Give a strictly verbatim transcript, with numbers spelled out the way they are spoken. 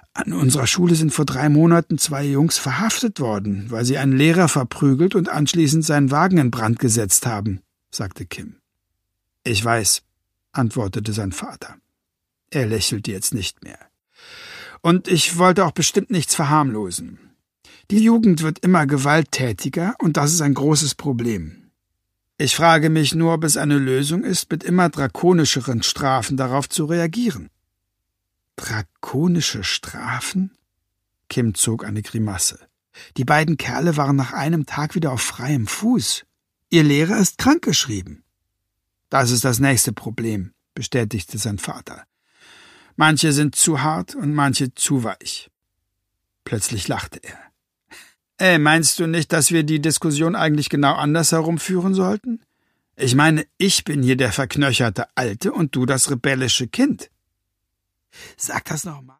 An unserer Schule sind vor drei Monaten zwei Jungs verhaftet worden, weil sie einen Lehrer verprügelt und anschließend seinen Wagen in Brand gesetzt haben, sagte Kim. Ich weiß, antwortete sein Vater. Er lächelte jetzt nicht mehr. Und ich wollte auch bestimmt nichts verharmlosen. Die Jugend wird immer gewalttätiger und das ist ein großes Problem. Ich frage mich nur, ob es eine Lösung ist, mit immer drakonischeren Strafen darauf zu reagieren. Drakonische Strafen? Kim zog eine Grimasse. Die beiden Kerle waren nach einem Tag wieder auf freiem Fuß. Ihr Lehrer ist krankgeschrieben. Das ist das nächste Problem, bestätigte sein Vater. Manche sind zu hart und manche zu weich. Plötzlich lachte er. Ey, meinst du nicht, dass wir die Diskussion eigentlich genau andersherum führen sollten? Ich meine, ich bin hier der verknöcherte Alte und du das rebellische Kind. Sag das noch mal.